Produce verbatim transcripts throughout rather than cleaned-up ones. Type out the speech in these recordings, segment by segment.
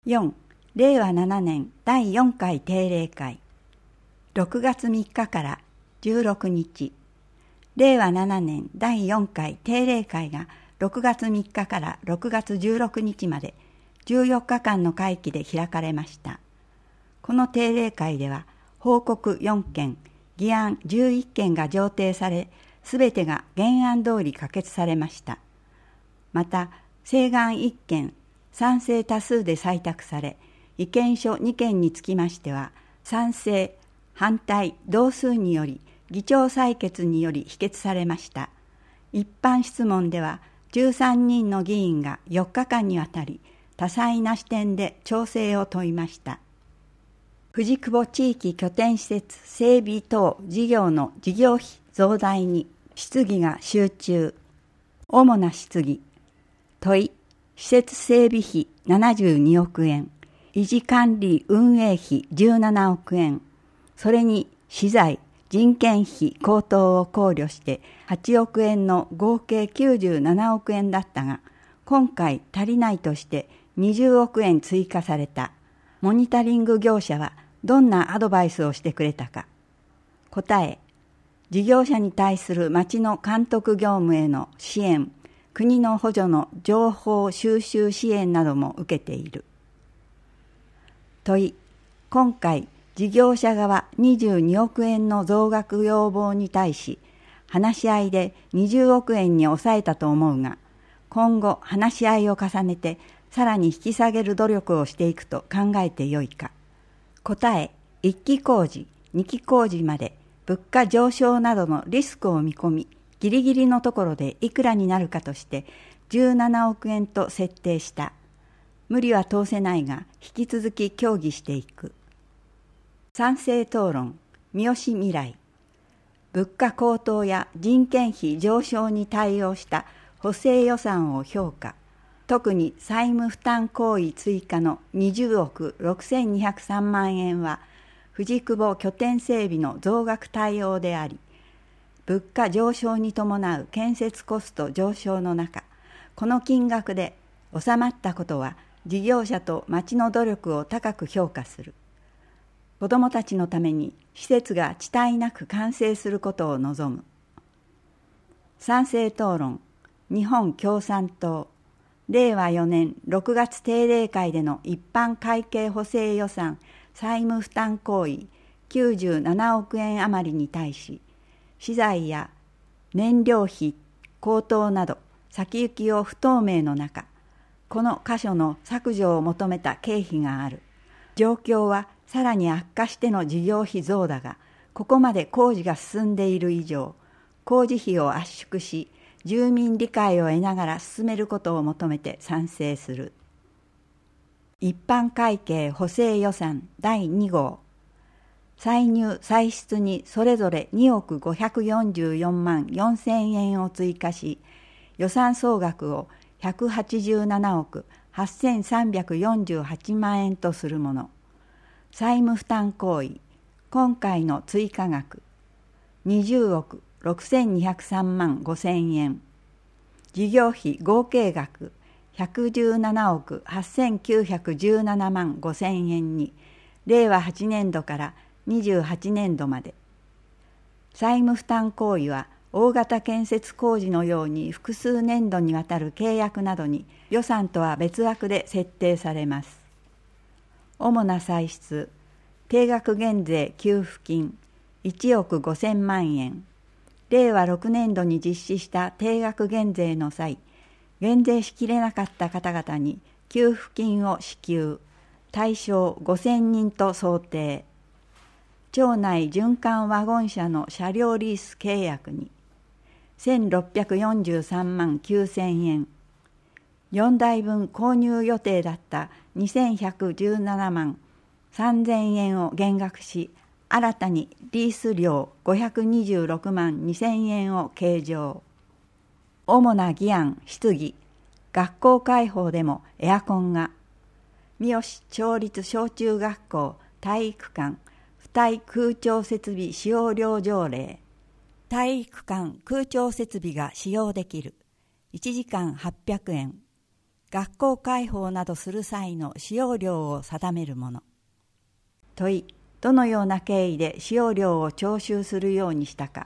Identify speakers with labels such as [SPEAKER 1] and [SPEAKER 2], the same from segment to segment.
[SPEAKER 1] よん. れいわななねんだいよんかい定例会。ろくがつみっかからじゅうろくにち。れいわななねんだいよんかい定例会がろくがつみっかからろくがつじゅうろくにちまでじゅうよっかかんの会期で開かれました。この定例会では報告よんけん、議案じゅういっけんが上呈され、すべてが原案通り可決されました。また、請願いっけん、賛成多数で採択され、意見書にけんにつきましては、賛成、反対、同数により、議長採決により否決されました。一般質問では、じゅうさんにんの議員がよっかかんにわたり、多彩な視点で調整を問いました。藤久保地域拠点施設整備等事業の事業費増大に質疑が集中。主な質疑。問い。施設整備費ななじゅうにおくえん、維持管理運営費じゅうななおくえん、それに資材、人件費高騰を考慮してはちおくえんの合計きゅうじゅうななおくえんだったが、今回足りないとしてにじゅうおくえん追加された。モニタリング業者はどんなアドバイスをしてくれたか。答え。事業者に対する町の監督業務への支援、国の補助の情報収集支援なども受けている。問い。今回、事業者側にじゅうにおくえんの増額要望に対し、話し合いでにじゅうおくえんに抑えたと思うが、今後話し合いを重ねてさらに引き下げる努力をしていくと考えてよいか。答え。いっき工事、にき工事まで物価上昇などのリスクを見込み、ギリギリのところでいくらになるかとしてじゅうななおくえんと設定した。無理は通せないが引き続き協議していく。賛成討論、三好未来。物価高騰や人件費上昇に対応した補正予算を評価。特に債務負担行為追加のにじゅうおくろくせんにひゃくさんまんえんは藤久保拠点整備の増額対応であり、物価上昇に伴う建設コスト上昇の中、この金額で収まったことは事業者と町の努力を高く評価する。子どもたちのために施設が遅滞なく完成することを望む。賛成討論、日本共産党。れいわよねんろくがつ定例会での一般会計補正予算債務負担行為きゅうじゅうななおくえん余りに対し、資材や燃料費高騰など先行きを不透明の中、この箇所の削除を求めた経費がある。状況はさらに悪化しての事業費増だが、ここまで工事が進んでいる以上、工事費を圧縮し、住民理解を得ながら進めることを求めて賛成する。一般会計補正予算だいにごう。歳入歳出にそれぞれにおくごひゃくよんじゅうよんまんよんせんえんを追加し、予算総額をひゃくはちじゅうななおくはっせんさんびゃくよんじゅうはちまんえんとするもの。債務負担行為、今回の追加額、にじゅうおくろくせんにひゃくさんまんごせんえん。事業費合計額ひゃくじゅうななおくはっせんきゅうひゃくじゅうななまんごせんえんに、れいわはちねんどからにじゅうはちねんどまで。債務負担行為は大型建設工事のように複数年度にわたる契約などに予算とは別枠で設定されます。主な歳出、定額減税給付金いちおくごせんまんえん。れいわろくねんどに実施した定額減税の際、減税しきれなかった方々に給付金を支給、対象ごせんにんと想定。町内循環ワゴン車の車両リース契約にせんろっぴゃくよんじゅうさんまんきゅうせんえん。よんだいぶん購入予定だったにせんひゃくじゅうななまんさんぜんえんを減額し、新たにリース料ごひゃくにじゅうろくまんにせんえんを計上。主な議案質疑、学校開放でもエアコンが。三好町立小中学校体育館付帯空調設備使用料条例。体育館空調設備が使用できる。いちじかんはっぴゃくえん。 学校開放などする際の使用料を定めるもの。問い、どのような経緯で使用料を徴収するようにしたか。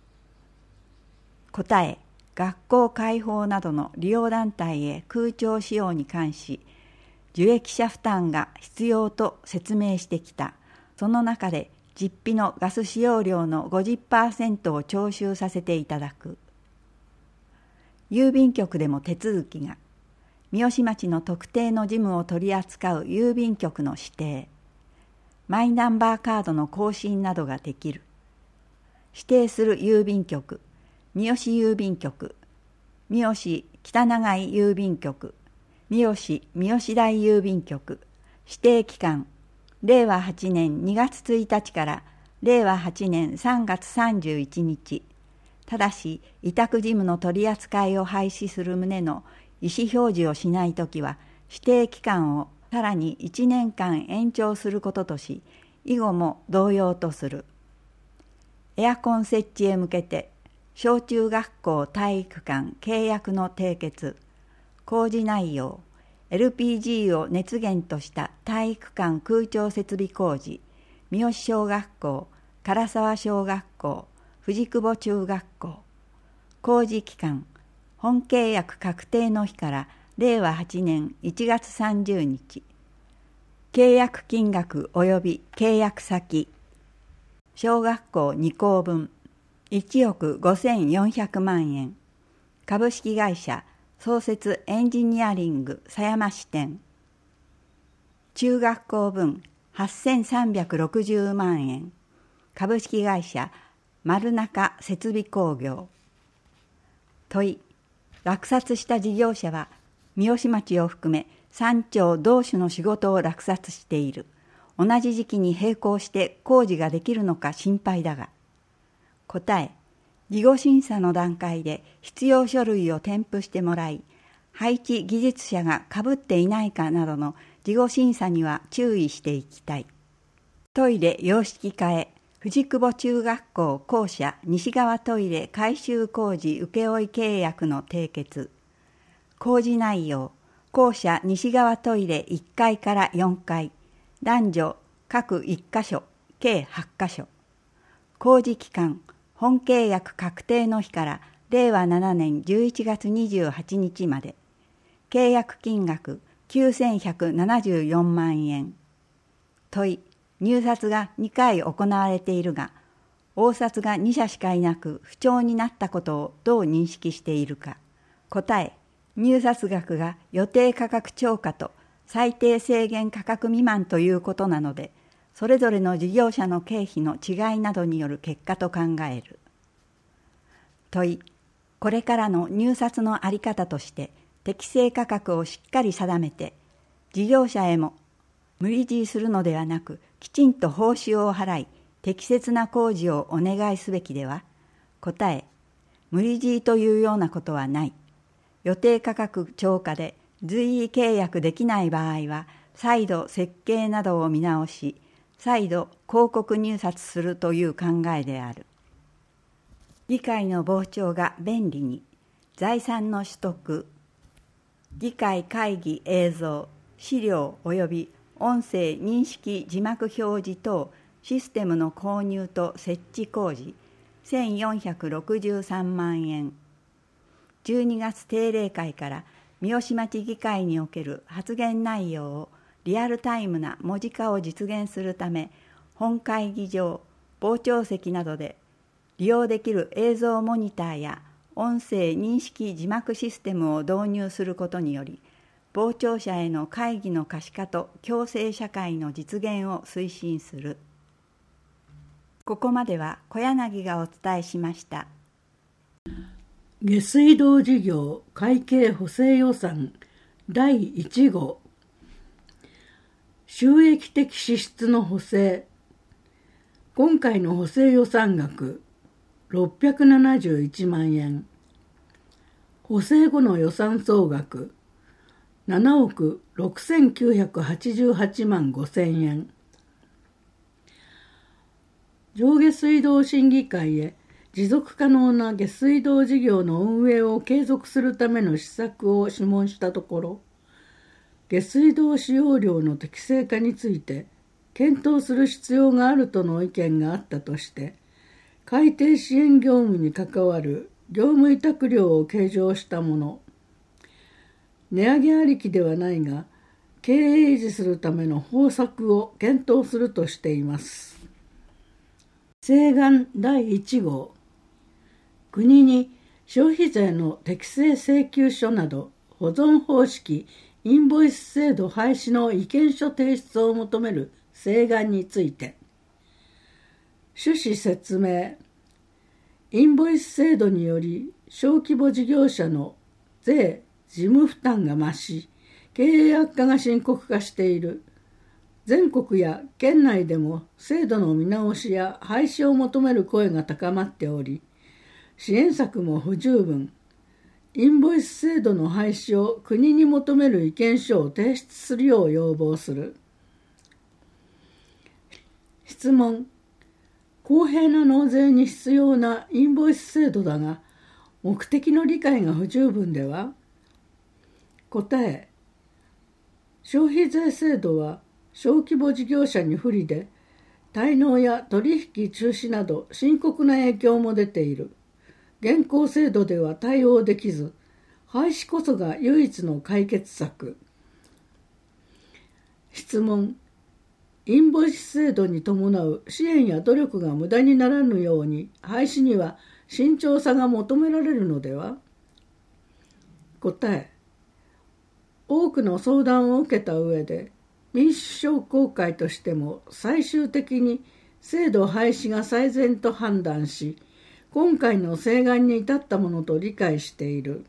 [SPEAKER 1] 答え、学校開放などの利用団体へ空調使用に関し、受益者負担が必要と説明してきた。その中で実費のガス使用料の ごじゅっパーセント を徴収させていただく。郵便局でも手続きが、三芳町の特定の事務を取り扱う郵便局の指定、マイナンバーカードの更新などができる。指定する郵便局、三芳郵便局、三芳北長井郵便局、三芳三芳台郵便局、指定期間、れいわはちねんにがつついたちかられいわはちねんさんがつさんじゅういちにち、ただし委託事務の取り扱いを廃止する旨の意思表示をしないときは、指定期間をさらにいちねんかん延長することとし、以後も同様とする。エアコン設置へ向けて、小中学校体育館契約の締結、工事内容、エルピージー を熱源とした体育館空調設備工事、三芳小学校、唐沢小学校、藤久保中学校、工事期間、本契約確定の日かられいわはちねんいちがつさんじゅうにち、契約金額及び契約先、小学校にこうぶん、いちおくごせんよんひゃくまんえん、株式会社創設エンジニアリング狭山支店、中学校分はっせんさんびゃくろくじゅうまんえん、株式会社丸中設備工業。問い、落札した事業者は三芳町を含めさんちょう同種の仕事を落札している。同じ時期に並行して工事ができるのか心配だが。答え、事後審査の段階で必要書類を添付してもらい、配置技術者がかぶっていないかなどの事後審査には注意していきたい。トイレ洋式化へ、藤久保中学校校舎西側トイレ改修工事請負契約の締結。工事内容、校舎西側トイレいっかいからよんかい、男女各いっかしょ、計はっかしょ。工事期間、本契約確定の日かられいわななねんじゅういちがつにじゅうはちにちまで。契約金額きゅうせんひゃくななじゅうよんまんえん。問い、入札がにかい行われているが、応札がにしゃしかいなく不調になったことをどう認識しているか。答え、入札額が予定価格超過と最低制限価格未満ということなので、それぞれの事業者の経費の違いなどによる結果と考える。問い、これからの入札の在り方として適正価格をしっかり定めて、事業者へも無理強いするのではなく、きちんと報酬を払い、適切な工事をお願いすべきでは。答え、無理強いというようなことはない。予定価格超過で随意契約できない場合は、再度設計などを見直し、再度広告入札するという考えである。議会の傍聴が便利に、財産の取得、議会会議映像、資料及び音声認識字幕表示等システムの購入と設置工事、せんよんひゃくろくじゅうさんまんえん。じゅうにがつ定例会から三芳町議会における発言内容をリアルタイムな文字化を実現するため、本会議場、傍聴席などで利用できる映像モニターや音声認識字幕システムを導入することにより、傍聴者への会議の可視化と共生社会の実現を推進する。ここまでは小柳がお伝えしました。
[SPEAKER 2] 下水道事業会計補正予算だいいちごう、収益的支出の補正。今回の補正予算額ろっぴゃくななじゅういちまんえん、補正後の予算総額ななおくろくせんきゅうひゃくはちじゅうはちまんごせんえん。上下水道審議会へ持続可能な下水道事業の運営を継続するための施策を諮問したところ、 下水道使用量の適正化について検討する必要があるとの意見があったとして、改定支援業務に関わる業務委託料を計上したもの。値上げありきではないが、経営維持するための方策を検討するとしています。請願だいいち号、国に消費税の適正請求書など保存方式インボイス制度廃止の意見書提出を求める請願について、趣旨説明。インボイス制度により小規模事業者の税・事務負担が増し、経営悪化が深刻化している。全国や県内でも制度の見直しや廃止を求める声が高まっており、支援策も不十分。インボイス制度の廃止を国に求める意見書を提出するよう要望する。質問。公平な納税に必要なインボイス制度だが、目的の理解が不十分では？答え。消費税制度は小規模事業者に不利で、滞納や取引中止など深刻な影響も出ている。現行制度では対応できず、廃止こそが唯一の解決策。質問。インボイス制度に伴う支援や努力が無駄にならぬように、廃止には慎重さが求められるのでは？答え。多くの相談を受けた上で、民主商工会としても最終的に制度廃止が最善と判断し、今回の請願に至ったものと理解している。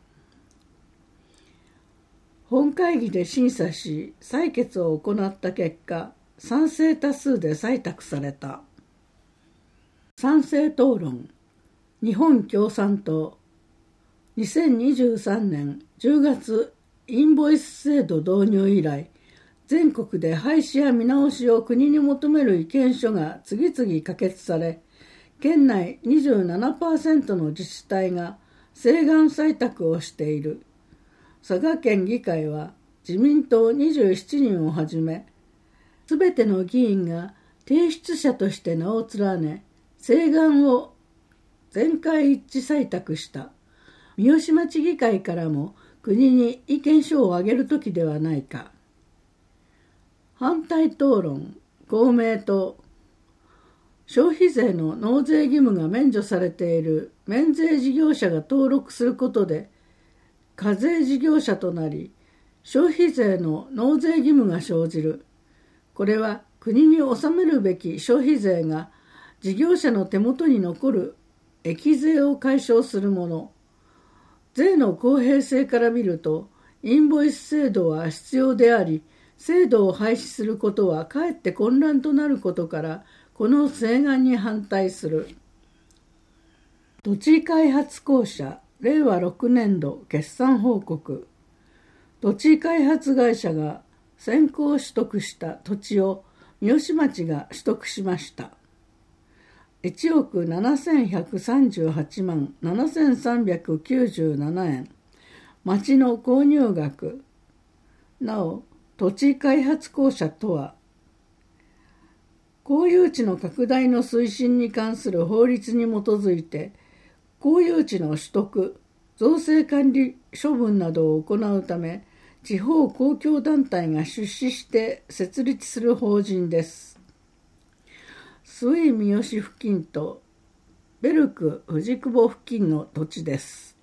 [SPEAKER 2] 本会議で審査し、採決を行った結果、賛成多数で採択された。賛成討論。日本共産党。にせんにじゅうさんねんじゅうがつインボイス制度導入以来、全国で廃止や見直しを国に求める意見書が次々可決され、県内 にじゅうななパーセント の自治体が請願採択をしている。佐賀県議会は自民党にじゅうななにんをはじめ、すべての議員が提出者として名を連ね、請願を全会一致採択した。三芳町議会からも国に意見書を挙げるときではないか。反対討論。公明党。消費税の納税義務が免除されている免税事業者が登録することで、課税事業者となり、消費税の納税義務が生じる。これは国に納めるべき消費税が事業者の手元に残る益税を解消するもの。税の公平性から見ると、インボイス制度は必要であり、制度を廃止することはかえって混乱となることから、この請願に反対する。土地開発公社れいわろくねんど決算報告。土地開発会社が先行取得した土地を三芳町が取得しました。いちおくななせんひゃくさんじゅうはちまんななせんさんびゃくきゅうじゅうななえん。町の購入額。なお、土地開発公社とは、公有地の拡大の推進に関する法律に基づいて、公有地の取得、造成管理処分などを行うため、地方公共団体が出資して設立する法人です。スイ三芳付近とベルク藤久保付近の土地です。